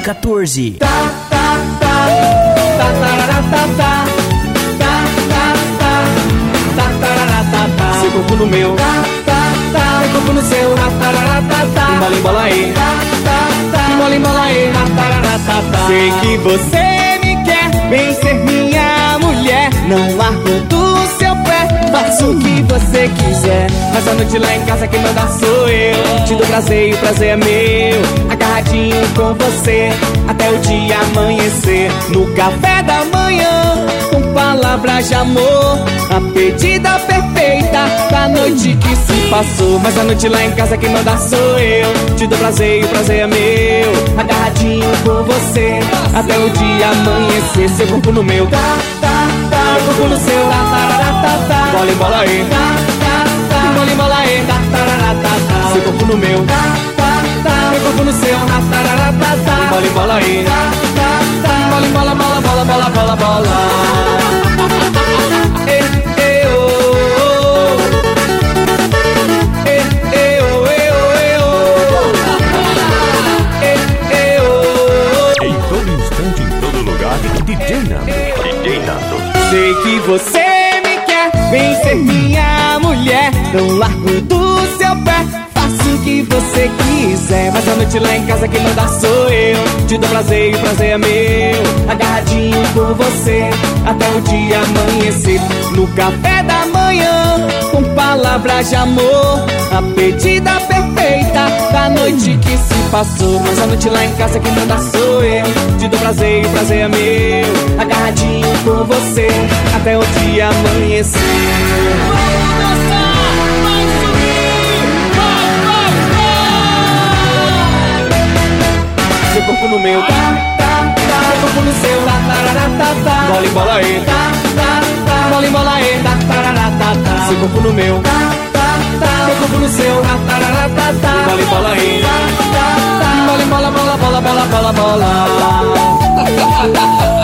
2014. Seu corpo no meu, meu corpo no seu, embola, embola aí, embola, embola aí. Sei que você me quer, vem ser minha mulher. Não largo do seu pé, faço o que você quiser. Mas a noite lá em casa quem manda sou eu. Te dou prazer e o prazer é meu. Agarradinho com você, até o dia amanhecer. No café da manhã, com palavras de amor, a pedida perfeita da noite que se passou. Mas a noite lá em casa quem manda sou eu. Te dou prazer e o prazer é meu. Agarradinho com você, até o dia amanhecer. Seu corpo no meu, meu corpo no seu, bola, embola aí, embola, embola aí. Seu corpo no meu, meu corpo no seu, embola, embola aí, embola, embola, bola, bola, bola, bola, bola. Em todo instante, em todo lugar, DJ Nando. DJ Nando. Sei que você me quer, vem ser minha mulher. Não largo do seu pé, faço o que você quiser. Mas a noite lá em casa quem manda sou eu. Te dou prazer e o prazer é meu. Agarradinho com você, até o dia amanhecer. No café da manhã, com palavras de amor, a pedida perfeita da noite que se passou. Mas a noite lá em casa quem manda sou eu. Te dou prazer e o prazer é meu. Agarradinho com você, até o dia amanhecer. Seu corpo no meu, meu corpo no seu, bola, embola aí, bola, embola aí. Seu corpo no meu, meu corpo no seu, bola, embola aí, bola, embola, bola, bola, bola, bola, bola.